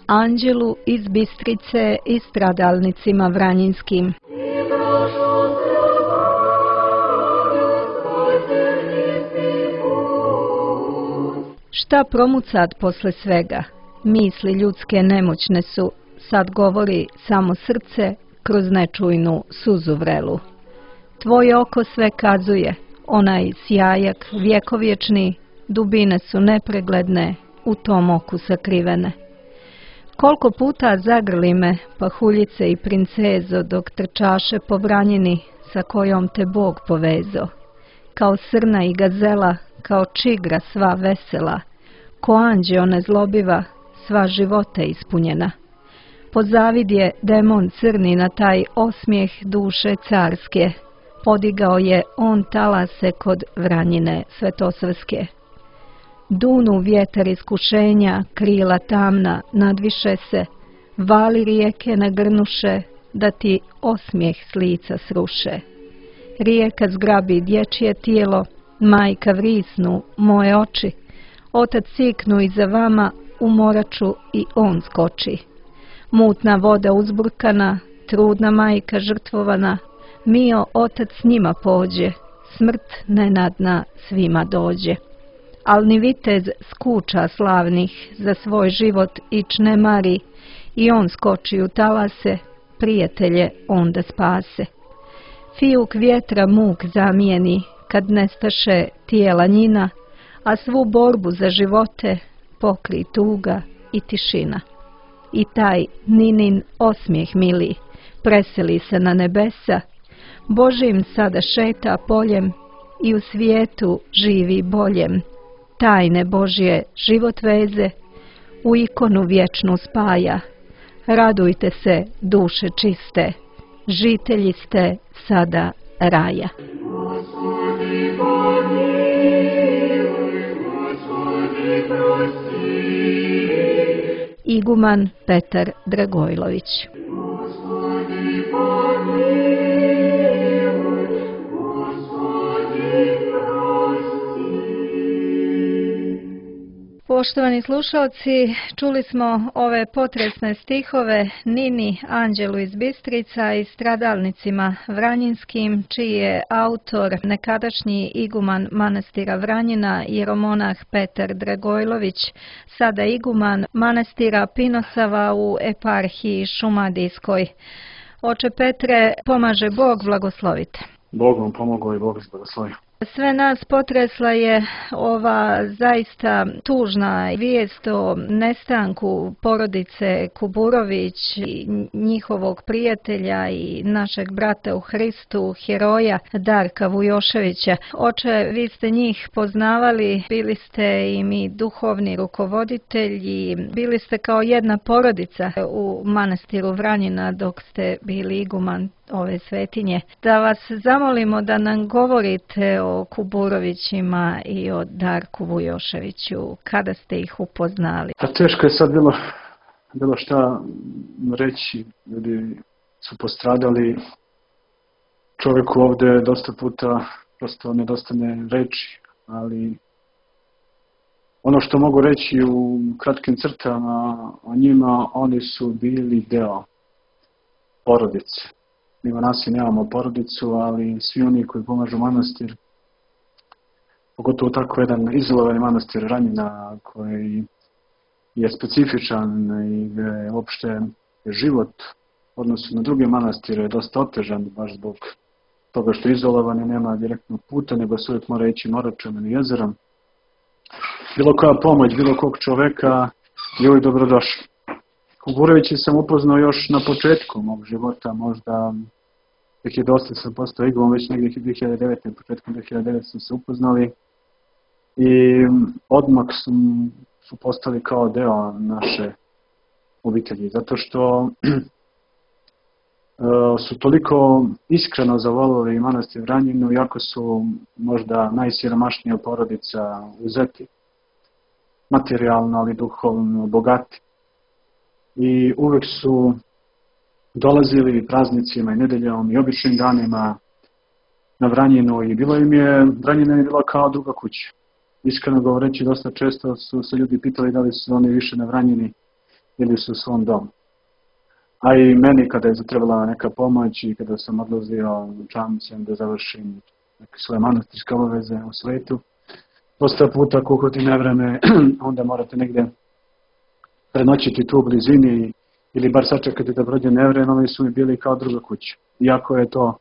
Anđelu iz Bistrice i stradalnicima vranjinskim. Šta promucat posle svega? Misli ljudske nemoćne su, sad govori samo srce kroz nečujnu suzu vrelu. Tvoje oko sve kazuje, onaj sjajak vjekovječni, dubine su nepregledne, u tom oku sakrivene. Koliko puta zagrli me, pahuljice i princezo, dok trčaše po vranjini sa kojom te Bog povezo. Kao srna i gazela, kao čigra sva vesela, ko anđeo nezlobiva, sva života ispunjena. Pozavid je demon crni na taj osmijeh duše carske, podigao je on talase kod vranjine svetosrske. Dunu vjetar iskušenja, krila tamna nadviše se, vali rijeke nagrnuše, da ti osmijeh s lica sruše. Rijeka zgrabi dječje tijelo, majka vrisnu moje oči, otac siknu iza vama, u moraču i on skoči. Mutna voda uzburkana, trudna majka žrtvovana, mio otac s njima pođe, smrt nenadna svima dođe. Al ni vitez skuča slavnih za svoj život ić ne mari, i on skoči u talase, prijatelje onda spase. Fijuk vjetra muk zamijeni, kad nestaše tijela njina, a svu borbu za živote pokri tuga i tišina. I taj ninin osmijeh mili preseli se na nebesa, Božim sada šeta poljem i u svijetu živi boljem. Tajne Božje život veze, u ikonu vječnu spaja. Radujte se, duše čiste, žitelji ste sada raja. Iguman Petar Dragojlović. Poštovani slušalci, čuli smo ove potresne stihove Nini, anđelu iz Bistrica i stradalnicima vranjinskim, čiji je autor nekadašnji iguman manastira Vranjina, jeromonah Petar Dragojlović, sada iguman manastira Pinosava u eparhiji Šumadijskoj. Oče Petre, pomaže Bog, blagoslovite. Bog vam pomogao i Bog vas blagoslovio. Sve nas potresla je ova zaista tužna vijest o nestanku porodice Kuburović i njihovog prijatelja i našeg brata u Hristu, heroja Darka Vujoševića. Oče, vi ste njih poznavali, bili ste i mi duhovni rukovoditelji, bili ste kao jedna porodica u manastiru Vranjina dok ste bili iguman ove svetinje. Da vas zamolimo da nam govorite o Kuburovićima i o Darku Vujoševiću, kada ste ih upoznali? Pa teško je sad bilo šta reći, ljudi su postradali, čovjeku ovdje dosta puta prosto nedostane reći, ali ono što mogu reći u kratkim crtama o njima, oni su bili deo porodice. Mi monasi nemamo porodicu, ali svi oni koji pomažu manastir, pogotovo tako jedan izolovani manastir Vranjina koji je specifičan i gdje uopšte život u odnosu na druge manastire je dosta otežan, baš zbog toga što je izolovan i nema direktnog puta, nego se uvijek mora ići moračom i jezerom. Bilo koja pomoć, bilo kog čoveka je uvijek dobrodošla. Kuburovića sam upoznao još na početku mog života, možda 2008 sam postao iguman, već negdje 2009. početkom 2009 smo se upoznali i odmah su postali kao deo naše obitelji, zato što su toliko iskreno zavolili manastir Vranjinu, iako su možda najsiromašnija porodica uzeti, materijalno ali duhovno bogati. I uvijek su dolazili praznicima i nedeljom i običnim danima na Vranjinu i Vranjina je bila kao druga kuća. Iskreno govoreći, dosta često su se ljudi pitali da li su oni više na Vranjini ili su u svom domu. A i meni kada je zatrebala neka pomoć i kada sam odlazio u Čamcem da završim neke svoje manastirske obaveze u svetu, dosta puta ako uhvati nevreme, onda morate negdje prenoćiti tu u blizini ili bar sačekati da prođe nevreme, oni su mi bili kao druga kuća. Iako je to,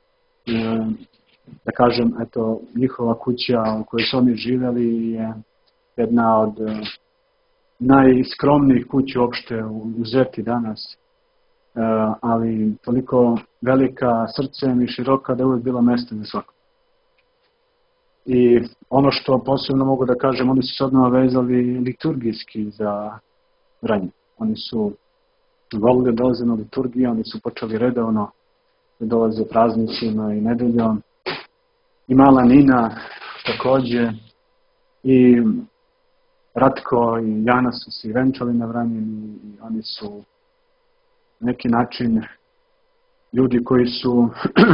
da kažem, eto, njihova kuća u kojoj su oni živjeli je jedna od najskromnijih kuća uopšte u Zeti danas, ali toliko velika srcem i široka da je uvijek bilo mjesto za svako. I ono što posebno mogu da kažem, oni su se odmah vezali liturgijski za Vranje. Oni su volili da dolaze na liturgiju, oni su počeli redovno da dolaze praznicima i nedeljom. I mala Nina također, i Ratko i Jana su se venčali na Vranjeni i oni su na neki način ljudi koji su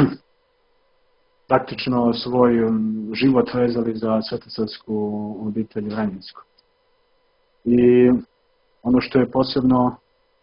praktično svoj život vezali za svetosavsku obitelj Vranjensku. I ono što je posebno,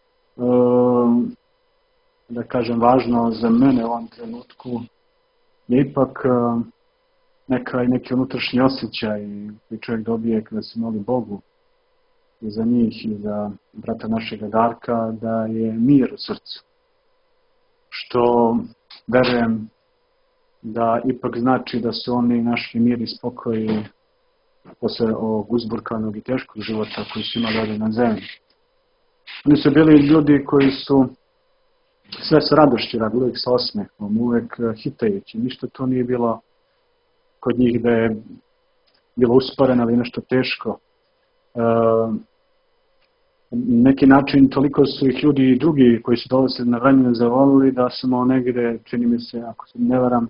da kažem, važno za mene u ovom trenutku je ipak neki unutrašnji osjećaj koji čovjek dobije kada se moli Bogu i za njih i za brata našega Darka, da je mir u srcu. Što verujem da ipak znači da su oni našli mir i spokoj posle ovog uzburkanog i teškog života koji su imali ovdje na zemlji. Oni su bili ljudi koji su sve s radošću radili, uvijek sa osmehom, uvijek hitajući. Ništa to nije bilo kod njih da je bilo usporeno ili nešto teško. Neki način toliko su ih ljudi i drugi koji su dolazili na Vranje zavolili da smo negdje, čini mi se, ako se ne varam,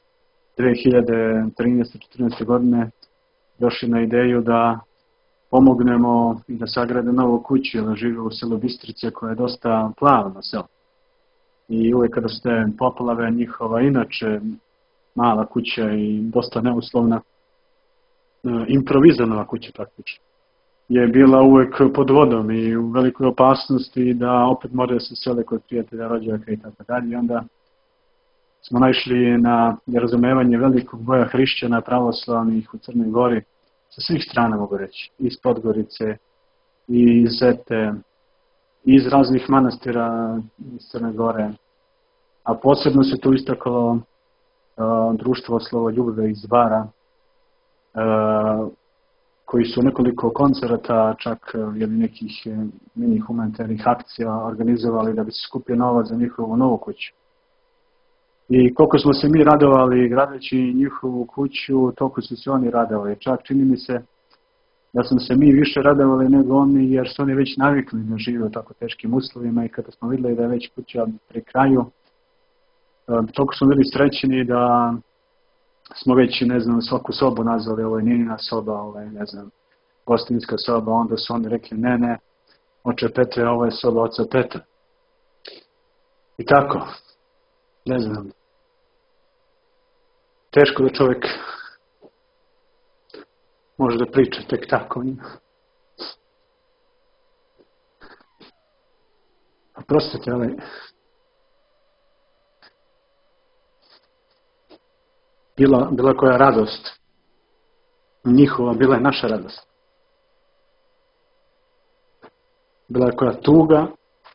2013-14. godine došli na ideju da pomognemo i da sagrade novu kuću, jer žive u selu Bistrice koja je dosta plavno selo. I uvijek kada ste poplave njihova, inače mala kuća i dosta neuslovna, improvizirana kuća praktično, je bila uvijek pod vodom i u velikoj opasnosti da opet moraju se sele kod prijatelja, rođaka i tako dalje. I onda smo naišli na razumevanje velikog broja hrišćana pravoslavnih u Crnoj Gori, sa svih strana mogu reći, iz Podgorice, i iz Zete, i iz raznih manastira iz Crne Gore. A posebno se tu istaklo društvo Slavoljube iz Bara, koji su nekoliko koncerata, čak ili nekih mini humanitarnih akcija organizovali da bi se skupio novac za njihovu novu kuću. I koliko smo se mi radovali gradeći njihovu kuću, toliko su se oni radovali. Čak čini mi se da smo se mi više radovali nego oni, jer su oni već navikli da žive u tako teškim uslovima i kada smo vidjeli da je već kuća pri kraju, toliko smo bili srećeni da smo već, ne znam, svaku sobu nazvali, ovo je Ninina soba, ovo je, ne znam, gostinska soba, onda su oni rekli ne, oče Petre, ovo je soba oca Petra. I tako, ne znam, teško da čovjek može da priča tek tako o njima. Oprostite, ali bila koja radost njihova, bila je naša radost. Bila je koja tuga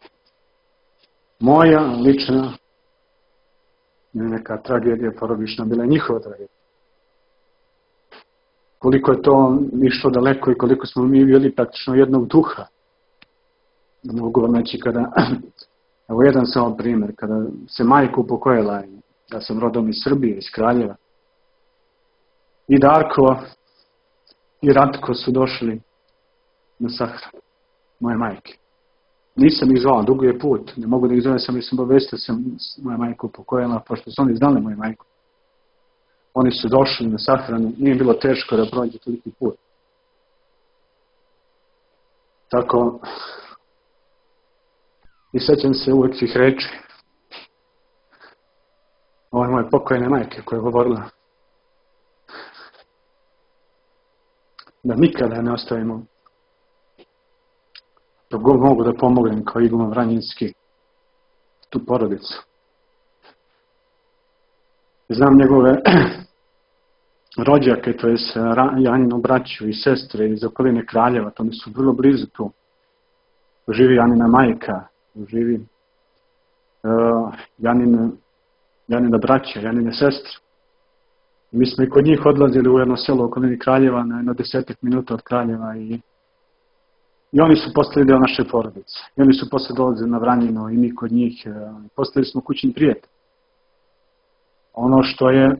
moja, lična, neka tragedija porodična, bila je njihova tragedija. Koliko je to išlo daleko i koliko smo mi bili praktično jednog duha. Mogu vam reći kada, evo jedan samo primjer, kada se majka upokojila, ja sam rodom iz Srbije, iz Kraljeva, i Darko i Ratko su došli na sahranu moje majke. Nisam ih zvao, dugo je put, ne mogu da ih zovem, sam obavestio sam moja majka upokojila, pošto su oni znali moju majku. Oni su došli na sahranu, nije bilo teško da prođe toliki put. Tako, i sećam se uvijek svih reči. Ovo je moje pokojne majke koja je govorila da nikada ne ostavimo dok god mogu da pomognem kao iguman Vranjinski tu porodicu. Znam njegove rođake, to je Janinu braću i sestre iz okoline Kraljeva, to mi su vrlo blizu tu. Živi Janina majka, živi Janina braća, Janine sestre. Mi smo i kod njih odlazili u jedno selo u okolini Kraljeva, na 10 minuta od Kraljeva i oni su postali deo naše porodice. I oni su posle dolazili na Vranjino i mi kod njih. Postali smo kućni prijatelji. Ono što je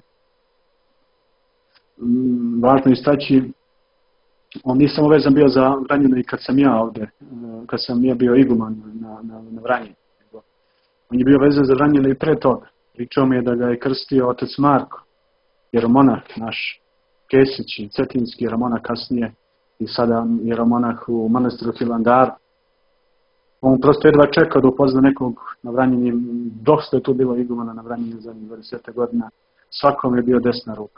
važno istaći, on nije samo vezan bio za Vranjino i kad sam ja ovde, kad sam ja bio iguman na Vranjinu. On je bio vezan za Vranjino i pre toga. Pričao mi je da ga je krstio otac Marko, jeromonah naš, Kesić i Cetinski jeromonah kasnije i sada jeromonah u manastiru Hilandaru. On prosto jedva čekao da upozna nekog na Vranjini, dosta je tu bilo igumana na Vranjini zadnjih 20 godina, svakom je bio desna ruka.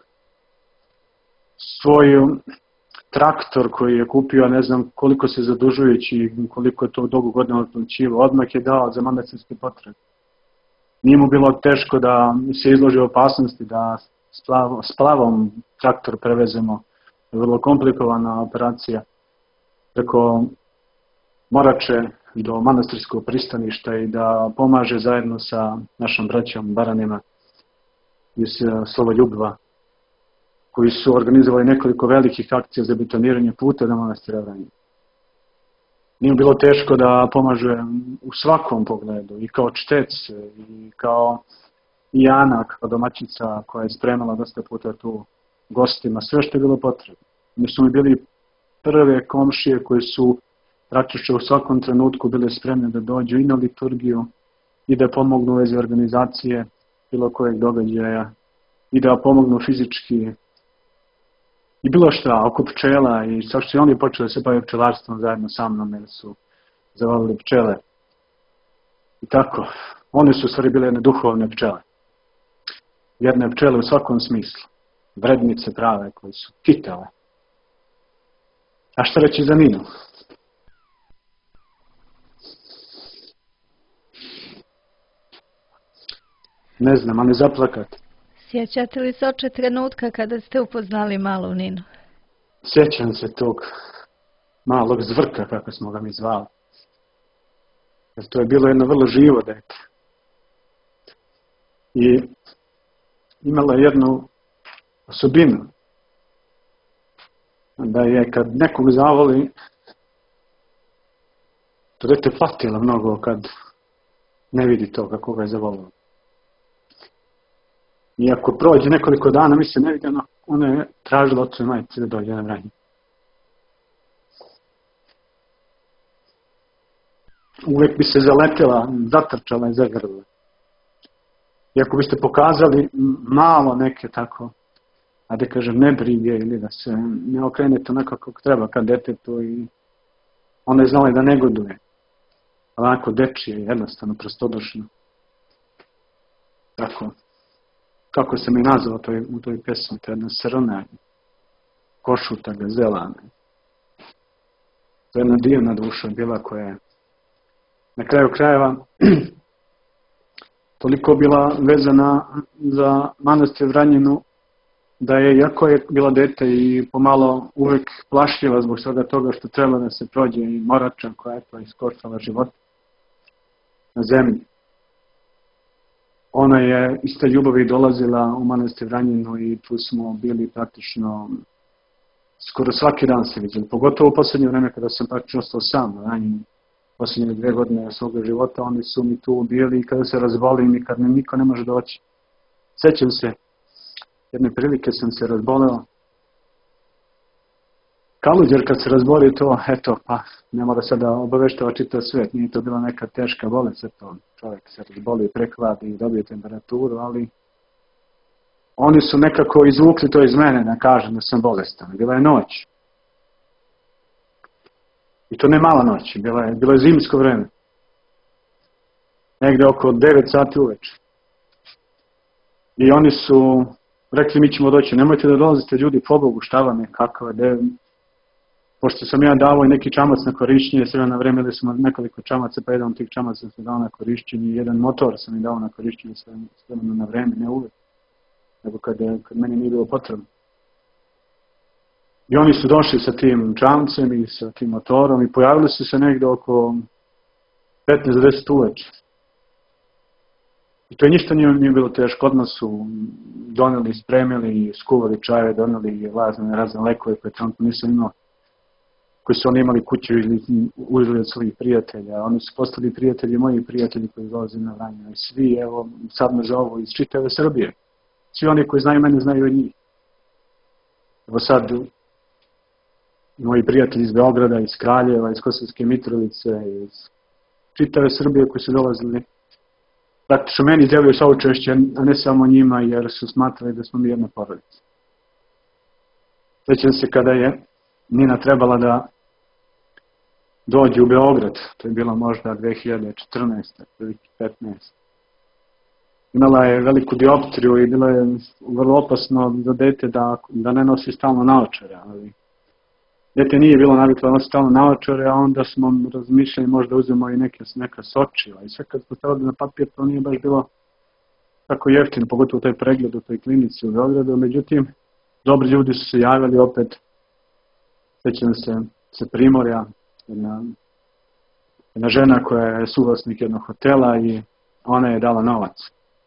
Svoj traktor koji je kupio, ne znam koliko se zadužujući, koliko je to dugo godina otplaćivao, odmah je dao za manastirske potrebe. Nije mu bilo teško da se izloži opasnosti da s plavom traktor prevezemo. Je vrlo komplikovana operacija preko Morače do manastirskog pristaništa i da pomaže zajedno sa našom braćom Baranima iz Slovoljubva, koji su organizovali nekoliko velikih akcija za betoniranje puta do manastira Vranje. Nije bilo teško da pomaže u svakom pogledu, i kao čtec, i kao Jana, kao domaćica koja je spremala dosta puta tu gostima, sve što je bilo potrebno. Mi smo bili prve komšije koji su praktično u svakom trenutku bile spremne da dođu i na liturgiju i da pomognu u vezi organizacije bilo kojeg događaja i da pomognu fizički i bilo šta, oko pčela i sad što i oni počeli da se baviti pčelarstvom zajedno sa mnom jer su zavolili pčele. I tako, one su u stvari bile jedne duhovne pčele. Jedne pčele u svakom smislu. Vrednice prave koje su kitale. A šta reći za Ninu? Ne znam, ali zaplakati. Sjećate li se oče trenutka kada ste upoznali malu Ninu? Sjećam se tog malog zvrka, kako smo ga mi zvali. Jer to je bilo jedno vrlo živo dete. I imala je jednu osobinu. Da je kad nekog zavoli, to dete patilo mnogo kad ne vidi to kako ga je zavolilo. I ako prođe nekoliko dana, mi se ne vidi, ona je tražila ocu i majici da dođe na Vranje. Uvijek bi se zaletela, zatrčala i zagrla. I ako biste pokazali malo neke tako, a da kažem nebrige ili da se ne okrenete onako kako treba kad detetu i ona je znala da negoduje. Onako dečije, jednostavno, prostodušno. Tako. Kako sam i nazvao u toj pesmi, to je jedna srna, košuta, gazela. To je jedna divna duša bila koja je na kraju krajeva toliko bila vezana za manastir Vranjinu da je, iako je bila dete i pomalo uvek plašljiva zbog svega toga što treba da se prođe i Morača koja je to iskoštala život na zemlji. Ona je iz te ljubavi dolazila u manastir Vranjinu i tu smo bili praktično skoro svaki dan se vidjeli. Pogotovo u posljednje vreme kada sam praktično ostao sam na Vranjinu. Posljednje 2 godine svoga života oni su mi tu bili i kada se razbolim i kad mi niko ne može doći. Sećam se, jedne prilike sam se razboleo. Kaluđer kad se razboli to, eto, pa ne mora sada obaveštava čitav svet, nije to bila neka teška bolest, eto, čovjek se razboli, prehladi i dobije temperaturu, ali oni su nekako izvukli to iz mene da kažem da sam bolestan. Bila je noć. I to ne mala noć, bilo je zimsko vreme. Negde oko 9 sati uveče. I oni su rekli mi ćemo doći, nemojte da dolazite ljudi, pobogu, šta vam je, kakva je, pošto sam ja dao i neki čamac na korišćenje, sve na vreme smo nekoliko čamaca, pa jedan od tih čamaca sam dao na korišćenje, jedan motor sam i dao na korišćenje sve na vreme, ne uvek, nego kad meni nije bilo potrebno. I oni su došli sa tim čamcem i sa tim motorom i pojavili su se negdje oko 15-10 uveče. I to je ništa nije bilo teško, odmah su doneli, spremili, skuvali čaje, doneli razne lekove koje tamo nisam imao, koji su oni imali kuću uzeli od svojih prijatelja. Oni su postali prijatelji, moji prijatelji koji dolaze na Vranje. I svi, evo, sad me zovu iz čitave Srbije. Svi oni koji znaju mene, znaju od njih. Evo sad, moji prijatelji iz Beograda, iz Kraljeva, iz Kosovske Mitrovice, iz čitave Srbije koji su dolazili, praktično meni izjavljaju saučešće, a ne samo njima, jer su smatrali da smo mi jedna porodica. Sjećam se kada je Nina trebala da dođe u Beograd, to je bilo možda 2014. 2015. Imala je veliku dioptriju i bilo je vrlo opasno za dete da ne nosi stalno naočare, ali dete nije bilo naviklo da nosi stalno naočare, a onda smo razmišljali možda uzmemo i neka sočiva. I sve kad smo stavili na papir, to nije baš bilo tako jeftino, pogotovo taj pregled u toj klinici u Beogradu. Međutim, dobri ljudi su se javili opet, sjećam se Primorja, jedna žena koja je suvlasnik jednog hotela i ona je dala novac.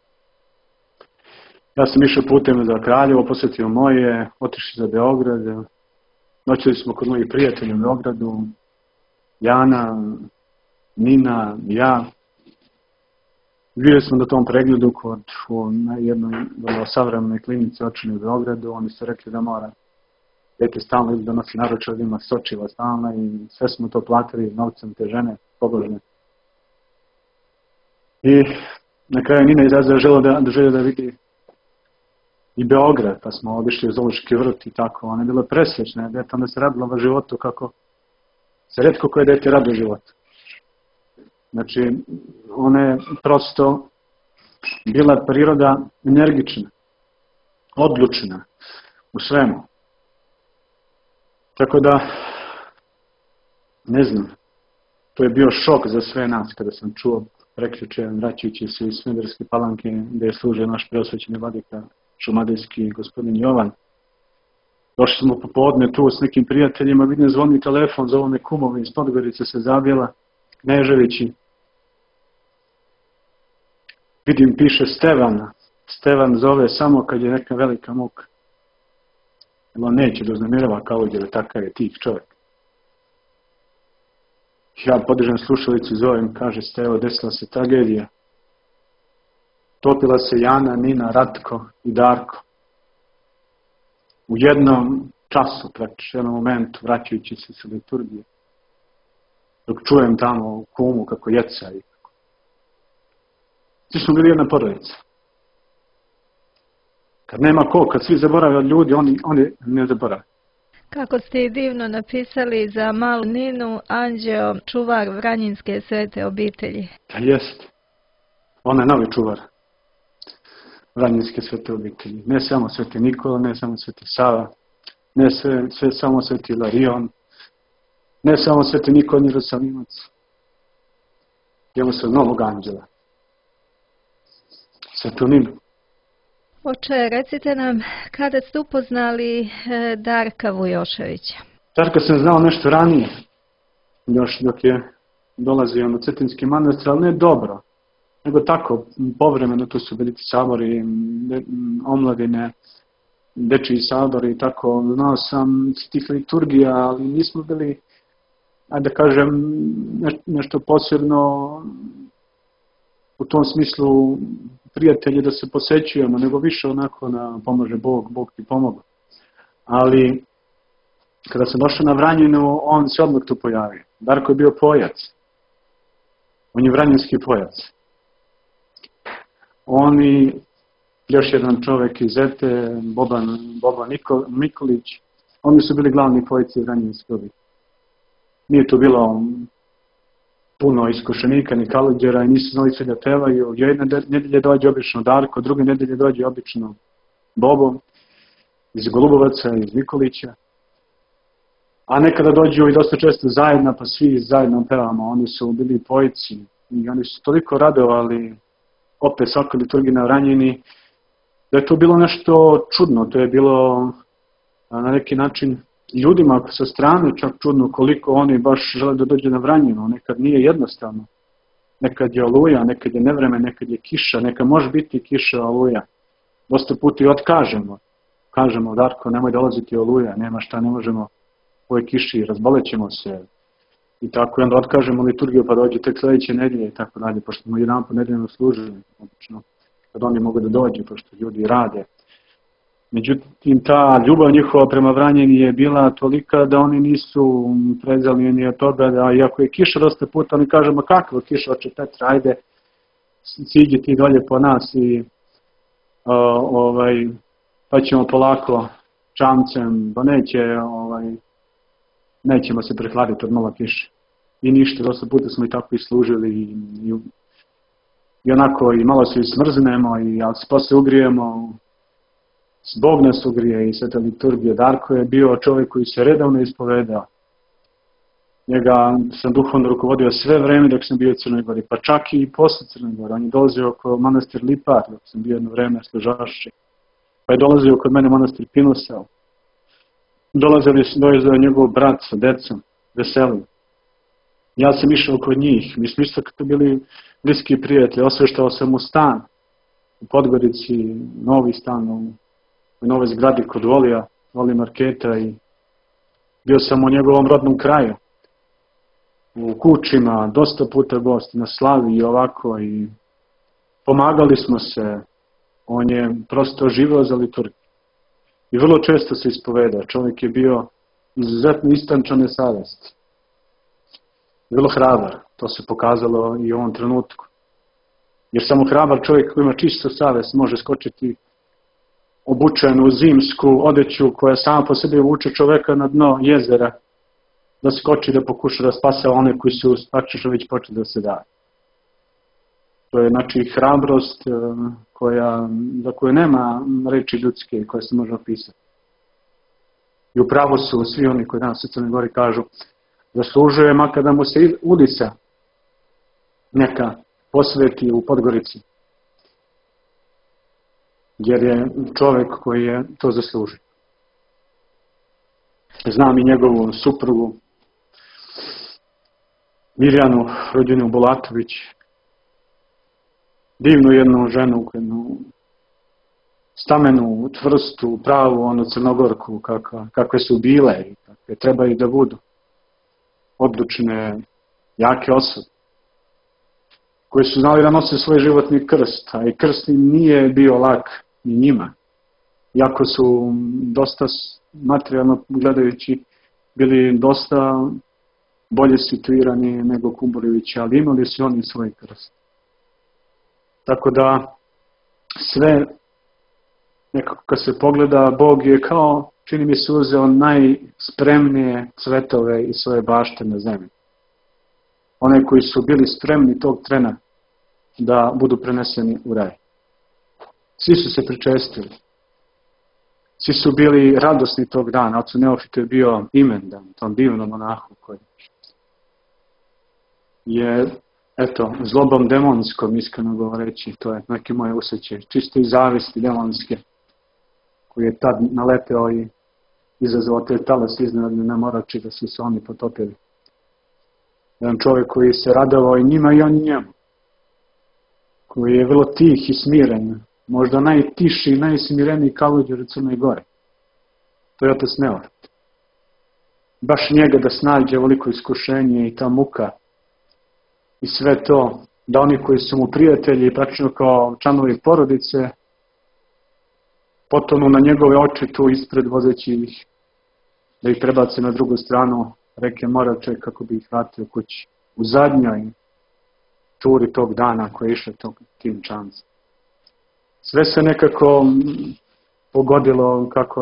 Ja sam išao putem za Kraljevo, posjetio moje, otišli za Beograd, noćili smo kod mojih prijatelja u Beogradu, Jana, Nina, ja. Bili smo na tom pregledu na jednoj vrlo savremenoj klinici očini u Beogradu. Oni su rekli da mora dete stalno da nosi naručar, da ima sočiva stalna i sve smo to platili novcem te žene, pobožne. I na kraju Nina izrazila želja da vidi i Beograd, pa smo obišli u Zoološki vrt i tako. Ona je bila presrećna, dete onda se radila u životu kako se retko koje dete radi u životu. Znači, ona je prosto bila priroda energična, odlučna u svemu. Tako da, ne znam, to je bio šok za sve nas kada sam čuo prekjuče, vraćajući se iz Smederevske Palanke, gdje je služio naš preosvećeni vladika šumadijski gospodin Jovan. Došli smo popodne tu s nekim prijateljima, vidim zvoni telefon, zovu me kumovi iz Podgorice, se zabijela, Kneževići. Vidim, piše Stevana. Stevan zove samo kad je neka velika muka. Jer on neće da uznemirava kao jer takav je tih čovjek. Ja podižem slušalicu, zovem, kaže Stevo, desila se tragedija. Topila se Jana, Nina, Ratko i Darko. U jednom času, praktično, jednom momentu, vraćajući se sa liturgije. Dok čujem tamo kumu kako jeca i kako. Svi smo bili jedna porodica. Kad nema ko, kad svi zaborave od ljudi, oni ne zaborave. Kako ste i divno napisali za malu Ninu, Anđeo, čuvar Vranjinske svete obitelji. Da jest. Ona je novi čuvar Vranjinske svete obitelji. Ne samo sveti Nikola, ne samo sveti Sava, ne samo sveti Ilarion, ne samo sveti Nikola Jerusalimac. Imamo se novog anđela. Svetu Ninu. Oče, recite nam, kada ste upoznali Darka Vujoševića? Darka sam znao nešto ranije, još dok je dolazio na Cetinski manastir, ali ne dobro, nego tako, povremeno, tu su bili sabori, omladine, dečiji sabori i tako, znao sam tih liturgija, ali nismo bili, ajde da kažem, nešto posebno u tom smislu prijatelji da se posećujemo, nego više onako na pomože Bog, Bog ti pomogu. Ali kada sam došao na Vranjinu, on se odmah tu pojavio. Darko je bio pojac. On je vranjinski pojac. On i još jedan čovjek iz Zete, Boban Mikolić, oni su bili glavni pojci vranjinski obitelji. Nije tu bilo puno iskušenika ni kaluđera i nisu znali sve da pevaju. Jedne nedelje dođe obično Darko, druge nedelje dođe obično Bobo iz Golubovaca, iz Nikolića. A nekada dođu i dosta često zajedno, pa svi zajedno pevamo. Oni su bili pojici i oni su toliko radovali opet svakoj liturgiji na Vranjini, da je to bilo nešto čudno. To je bilo na neki način ljudima sa strane čak čudno koliko oni baš žele da dođe na Vranjinu. Nekad nije jednostavno. Nekad je oluja, nekad je nevreme, nekad je kiša, nekad može biti kiša, oluja. Dosta puta i otkažemo. Kažemo, Darko, nemoj dolaziti oluja, nema šta, ne možemo u ovoj kiši, razbolećemo se. I tako, i onda otkažemo liturgiju, pa dođe tek sledeće nedelje i tako dalje, pošto smo jedan po nedeljno služili, obično, kad oni mogu da dođu, pošto ljudi rade. Međutim, ta ljubav njihova prema Vranjeni je bila tolika da oni nisu prezali ni od toga, da iako je kiša dosta puta, oni kažu, ma kakva kiša, oče Petra, ajde, siđi ti dolje po nas i pa ćemo polako čamcem, pa nećemo se prehladiti od malo kiše. I ništa, dosta puta smo i tako i služili i onako i malo se i smrznemo, ali se posle ugrijemo. Bog nas ugrije i sveta liturgija. Darko je bio čovjek koji se redovno ispovedao. Njega sam duhovno rukovodio sve vreme dok sam bio u Crnoj Gori, pa čak i posle Crnoj Gori. On je dolazio oko manastir Lipar dok sam bio jedno vreme služašći. Pa je dolazio kod mene manastir Pinosel. Dolazio njegov brat sa decom, Veselin. Ja sam išao kod njih. Mi smo isto kako bili bliski prijatelji. Osveštao sam u stan u Podgorici, novi stan u nove zgradi kod Voli Marketa i bio sam u njegovom rodnom kraju. U kućima, dosta puta gosti, na slavi i ovako i pomagali smo se. On je prosto živeo za liturgiju. I vrlo često se ispoveda. Čovjek je bio izuzetno istančane savesti. Vrlo hrabar. To se pokazalo i u ovom trenutku. Jer samo hrabar čovjek koji ima čistu savest može skočiti obučen u zimsku odeću koja sama po sebi vuče čoveka na dno jezera da skoči da pokuša da spase one koji su praktično već počeli da se daju. To je znači hrabrost za koju nema reči ljudske koje se može opisati. I upravo su svi oni koji danas u Crnoj Gori kažu zaslužuje makar da mu se ulica neka posveti u Podgorici. Jer je čovjek koji je to zaslužio. Znam i njegovu suprugu Mirjanu, rođenu Bulatović, divnu jednu ženu, jednu stamenu, tvrstu, pravu, crnogorku, kakve su bile i kakve trebaju da budu. Odlučne, jake osobe, koji su znali da nose svoj životni krst, a i krst im nije bio lak ni njima. Iako su dosta materijalno gledajući bili dosta bolje situirani nego Kuburovići, ali imali su oni svoj krst. Tako da sve, nekako kad se pogleda, Bog je kao, čini mi se, uzeo najspremnije cvetove iz svoje bašte na zemlji. One koji su bili spremni tog trena da budu preneseni u raj. Svi su se pričestili. Svi su bili radosni tog dana. Ocu Neofitu je bio imendan, tom divnom monahu koji je, zlobom demonskom, iskreno govoreći, to je neki moje osjećaj, čisto iz zavisti demonske, koji je tad naleteo i izazvao te talas iznenadne na Morači da su se oni potopili. Jedan čovjek koji se radovao i njima i oni njemu, koji je vrlo tih i smiren, možda najtiši i najsmireniji kaluđer u Crnoj Gori. To je otac Neofit. Baš njega da snađe veliko iskušenje i ta muka i sve to, da oni koji su mu prijatelji, praktično kao članovi porodice, potonu na njegove oči tu ispred vozeći ih, da ih prebace na drugu stranu reke Morače kako bi ih vratio kući. U zadnjoj turi tog dana koje je išle tim čancem. Sve se nekako pogodilo kako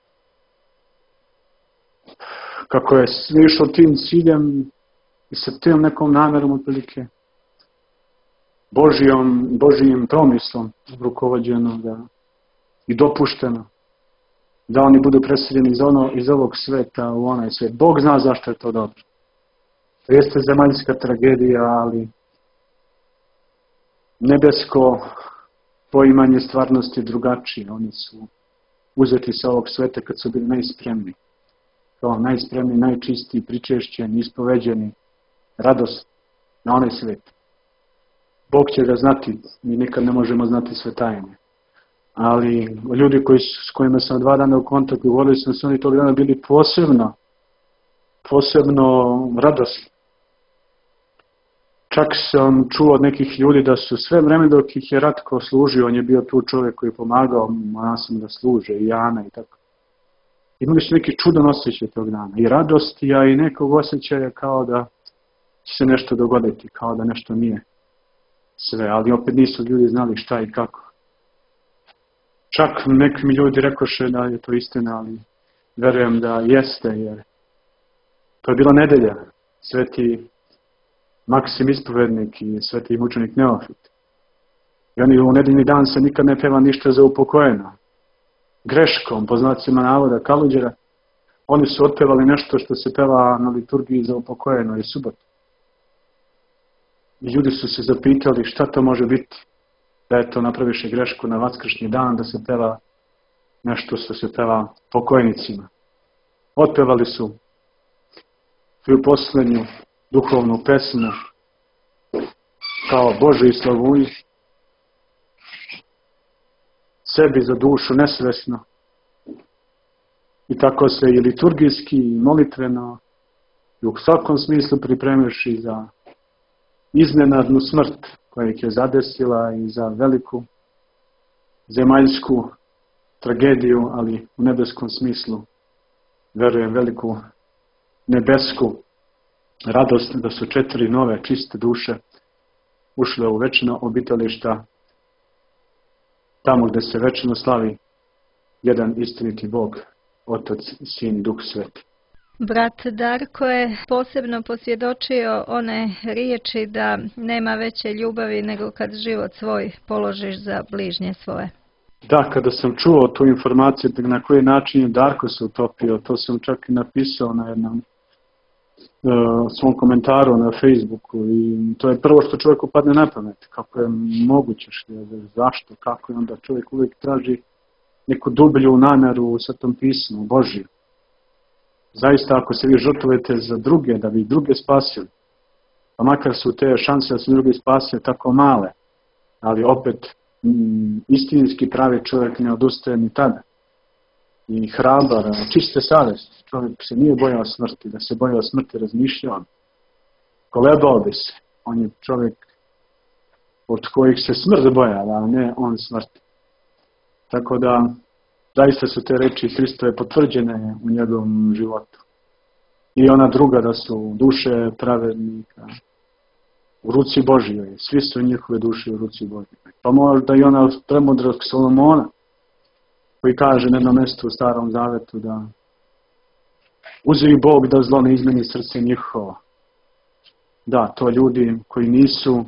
je sve išlo tim ciljem i sa tim nekom namerom otprilike Božijim promislom rukovođeno i dopušteno da oni budu preseljeni iz ovog sveta u onaj svet. Bog zna zašto je to dobro. To jeste zemaljska tragedija, ali nebesko poimanje stvarnosti je drugačije. Oni su uzeti sa ovog sveta kad su bili najspremni. Kao najspremni, najčistiji, pričešćeni, ispoveđeni, radost na onaj svet. Bog će ga znati, mi nikad ne možemo znati sve tajne. Ali ljudi s kojima sam 2 dana u kontaktu, govorili sam se, oni tog dana bili posebno radosni. Čak sam čuo od nekih ljudi da su sve vreme dok ih je Ratko služio, on je bio tu čovjek koji je pomagao monasima da služe, i Jana i tako. Imali su neki čudan osjećaj tog dana, i radosti, a i nekog osjećaja kao da će se nešto dogoditi, kao da nešto nije sve, ali opet nisu ljudi znali šta i kako. Čak neki mi ljudi rekoše da je to istina, ali verujem da jeste, jer to je bila nedelja, sveti Maksim ispovednik i sveti mučenik Neofit. I oni u nedeljni dan se nikad ne peva ništa za upokojeno. Greškom, po znacima navoda Kaluđera, oni su otpevali nešto što se peva na liturgiji za upokojeno i subotu. I ljudi su se zapitali šta to može biti, da je to napraviše grešku na vaskršnji dan, da se peva nešto što se peva pokojnicima. Otpevali su svoju posljednju duhovnu pesmu kao Bože i slavuj, sebi za dušu nesvesno. I tako se i liturgijski, i molitveno, i u svakom smislu pripremiši za iznenadnu smrt koja ih je zadesila i za veliku zemaljsku tragediju, ali u nebeskom smislu, verujem, veliku nebesku radost da su 4 nove čiste duše ušle u večno obitališta, tamo gde se večno slavi jedan istiniti Bog, Otac, Sin, Duh Sveti. Brat Darko je posebno posvjedočio one riječi da nema veće ljubavi nego kad život svoj položiš za bližnje svoje. Da, kada sam čuo tu informaciju na koji način je Darko se utopio, to sam čak i napisao na jednom svom komentaru na Facebooku, i to je prvo što čovjeku padne na pamet. Kako je moguće, zašto, kako, i onda čovjek uvijek traži neku dublju nameru u Svetom pismu, Božiju. Zaista, ako se vi žrtvujete za druge, da bi druge spasili, pa makar su te šanse da se drugi spase tako male, ali opet istinski pravi čovjek ne odustaje ni tada. I hrabar, čiste savjesti. Čovjek se nije bojao smrti, da se bojao smrti razmišljao. Kolebao bi se. On je čovjek od kojih se smrt bojala, a ne on smrti. Tako da, zaista su te reči Hristove potvrđene u njegovom životu. I ona druga, da su duše pravednika u ruci Božjoj. Svi su njihove duše u ruci Božjoj. Pa možda i ona premudrog Solomona, koji kaže na jednom mjestu u Starom Zavetu da uzeo Bog da zlo ne izmeni srce njihovo. Da, to ljudi koji nisu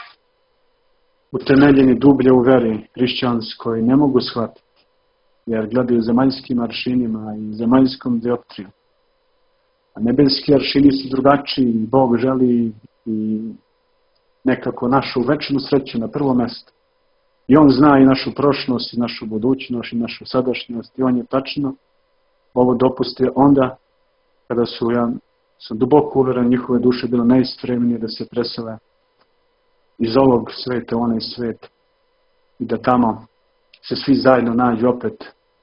utemeljeni dublje u veri hrišćanskoj ne mogu shvatiti, jer gledaju zemaljskim aršinima i zemaljskom dioptrijom. A nebeski aršini su drugačiji, Bog želi i nekako našu večnu sreću na prvo mjesto. I on zna i našu prošlost, i našu budućnost, i našu sadašnjost, i on je tačno ovo dopustio onda kada su, ja sam duboko uvjeren, njihove duše bile najspremnije da se presele iz ovog sveta u onaj svet i da tamo se svi zajedno nađu opet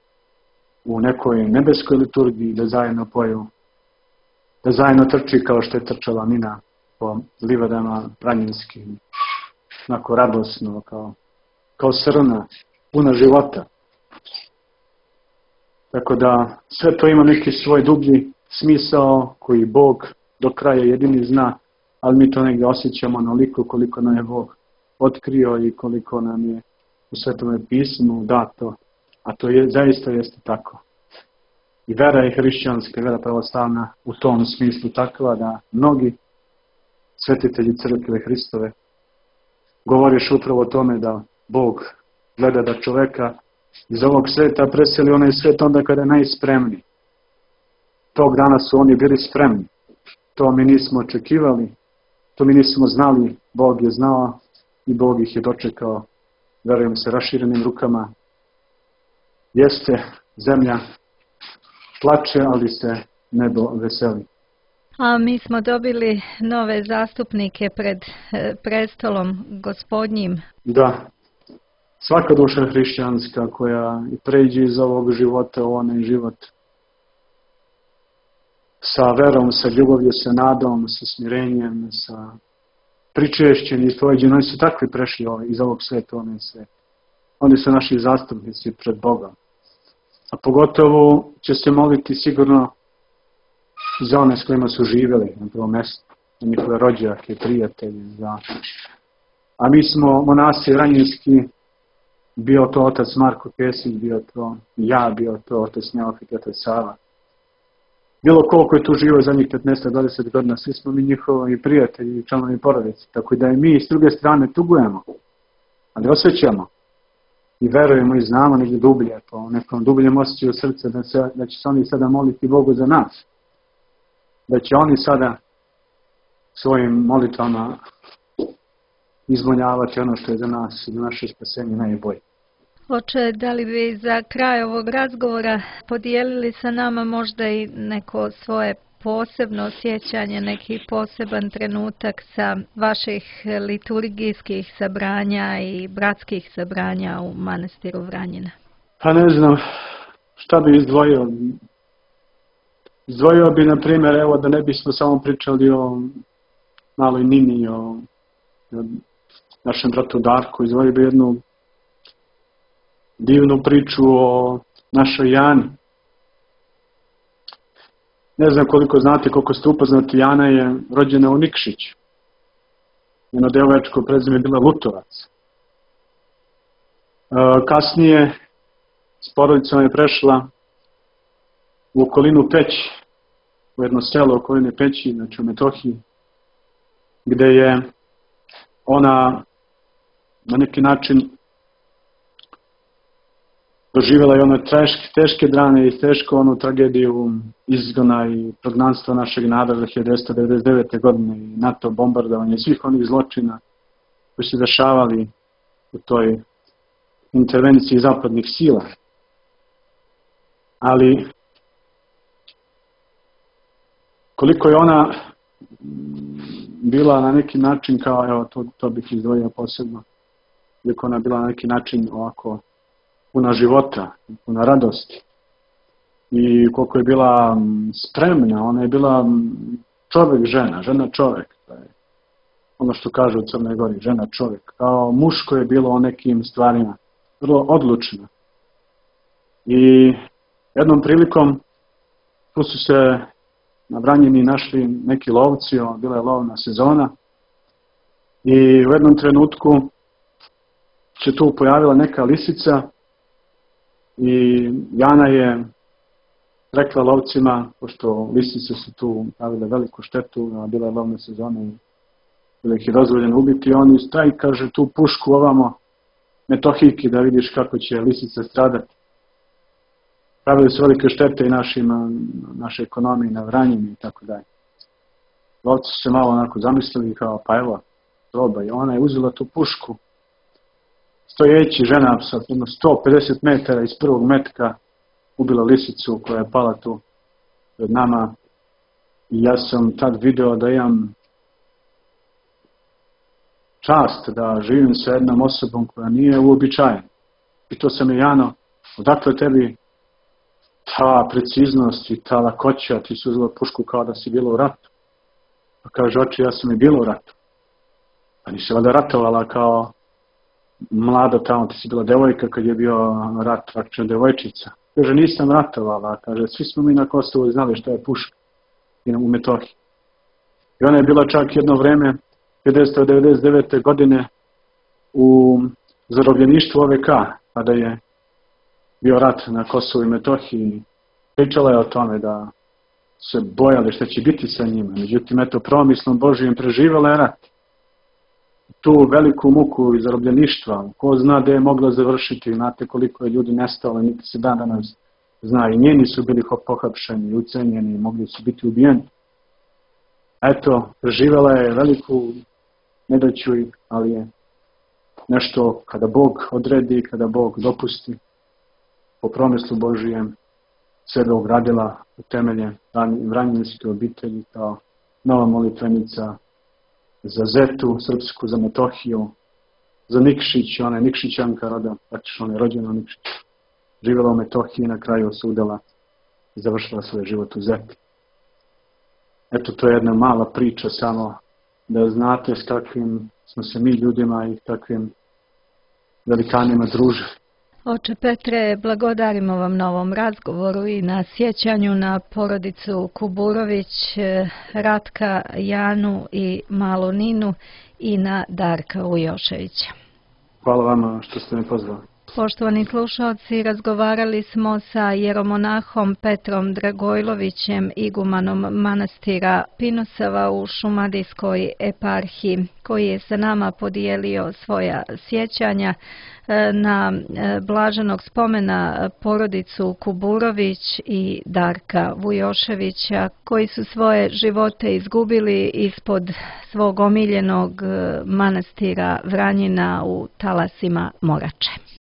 u nekoj nebeskoj liturgiji, da zajedno poju, da zajedno trči kao što je trčala Nina po livadama pranjinskim, onako radosno, kao srna, puna života. Tako da sve to ima neki svoj dublji smisao koji Bog do kraja jedini zna, ali mi to negdje osjećamo onoliko koliko nam je Bog otkrio i koliko nam je u Svetome pismu dato, a to je, zaista jeste tako. I vera je hrišćanska, vera pravoslavna u tom smislu takva da mnogi svetitelji crkve Hristove govoriš upravo o tome da Bog gleda da čoveka iz ovog sveta preseli onaj svet onda kada je najspremniji. Tog dana su oni bili spremni. To mi nismo očekivali, to mi nismo znali, Bog je znao i Bog ih je dočekao, verujem, sa raširenim rukama. Jeste, zemlja plače, ali se nebo veseli. A mi smo dobili nove zastupnike pred prestolom Gospodnjim. Da, svaka duša hrišćanska koja pređe iz ovog života u onaj život sa verom, sa ljubavlju, sa nadom, sa smirenjem, sa pričešćem i tvojeđen, oni su takvi prešli iz ovog sveta u onaj svet. Oni su naši zastupnici pred Bogom. A pogotovo će se moliti sigurno za one s kojima su živjeli na prvom mjestu, za njihove rođake, prijatelje. A mi smo monasi ranjinski, bio to otac Marko Kesić, bio to ja, bio to otac Neofit, otac Sava. Bilo koliko je tu živo zadnjih 15-20 godina, svi smo mi njihovi prijatelji i članovi porodice. Tako da i mi s druge strane tugujemo, ali osjećamo i verujemo i znamo negdje dublje, po nekom dubljem osjećaju srca da će se oni sada moliti Bogu za nas. Da će oni sada svojim molitvama izmoljavati ono što je za nas i za naše spasenje najbolje. Oče, da li bi za kraj ovog razgovora podijelili sa nama možda i neko svoje posebno osjećanje, neki poseban trenutak sa vaših liturgijskih sabranja i bratskih sabranja u manastiru Vranjina? Pa ne znam, šta bi izdvojio? Izdvojio bi, na primjer, evo da ne bismo samo pričali o maloj Nini, o našem bratu Darku, izdvojio bi jednu divnu priču o našoj Jani. Ne znam koliko znate, koliko ste upoznati, Jana je rođena u Nikšiću. Njeno djevojačko prezime je bila Lutovac. Kasnije s porodicom je prešla u okolinu Peći, u jedno selo okoline Peći, znači u Metohiji, gdje je ona na neki način doživjela je one teške drane i tešku onu tragediju izgona i prognanstva našeg naroda 1999. godine i NATO bombardovanje svih onih zločina koji se dešavali u toj intervenciji zapadnih sila. Ali koliko je ona bila na neki način kao, evo to bih izdvojio posebno, koliko ona bila na neki način ovako puna života, puna radosti i koliko je bila spremna, ona je bila čovjek žena čovjek, to je ono što kažu u Crnoj Gori, žena čovjek, kao muško je bilo o nekim stvarima, vrlo odlučna. I jednom prilikom tu su se na Vranjini našli neki lovci, bila je lovna sezona i u jednom trenutku se tu pojavila neka lisica i Jana je rekla lovcima, pošto lisice su tu pravile veliku štetu, a bila je lovna sezona i bilo ih je dozvoljeno ubiti, oni staj, kaže, tu pušku ovamo Metohijki da vidiš kako će lisice stradati. Pravili su velike štete i našoj ekonomiji na Vranjini i tako dalje. Lovci su se malo onako zamislili kao, pa evo, roba, i ona je uzela tu pušku, stojeći žena sa 150 metara iz prvog metka ubila lisicu koja je pala tu pred nama i ja sam tad video da imam čast da živim sa jednom osobom koja nije uobičajena. I to sam je, Jano, odakle tebi ta preciznost i ta lakoća, ti su uzela pušku kao da si bila u ratu. Pa kaže, oče, ja sam i bila u ratu. Pa nisi valjda ratovala kao mlada tamo, ti si bila devojka kad je bio rat, praktično devojčica. Kaže, nisam ratovala, kaže, svi smo mi na Kosovu znali što je puška u Metohiji. I ona je bila čak jedno vreme, 1999. godine, u zarobljeništvu OVK, kada je bio rat na Kosovu i Metohiji. Pričala je o tome da se bojali što će biti sa njima. Međutim, eto, promislom Božijom preživjela je rat. tu veliku muku i zarobljeništva, ko zna gde je moglo završiti, znate koliko je ljudi nestalo, niti se dan danas zna, i njeni su bili pohapšeni, ucenjeni, mogli su biti ubijeni. Eto, preživjela je veliku nedaću, ali je nešto kada Bog odredi, kada Bog dopusti, po promislu Božijem, sebe ugradila u temelje Vranjanske obitelji kao nova molitvenica za Zetu, Srpsku, za Metohiju, za Nikšić, ona je Nikšićanka roda, praktično ona je rođena u Nikšiću. Živjela u Metohiji, na kraju osudila i završila svoj život u Zeti. Eto, to je jedna mala priča samo da znate s kakvim smo se mi ljudima i kakvim velikanima družili. Oče Petre, blagodarimo vam na ovom razgovoru i na sjećanju na porodicu Kuburović, Ratka, Janu i malu Ninu i na Darka Vujoševića. Hvala vama što ste me pozvali. Poštovani slušalci, razgovarali smo sa jeromonahom Petrom Dragojlovićem, igumanom manastira Pinosava u Šumadijskoj eparhiji, koji je sa nama podijelio svoja sjećanja na blaženog spomena porodicu Kuburović i Darka Vujoševića, koji su svoje živote izgubili ispod svog omiljenog manastira Vranjina u talasima Morače.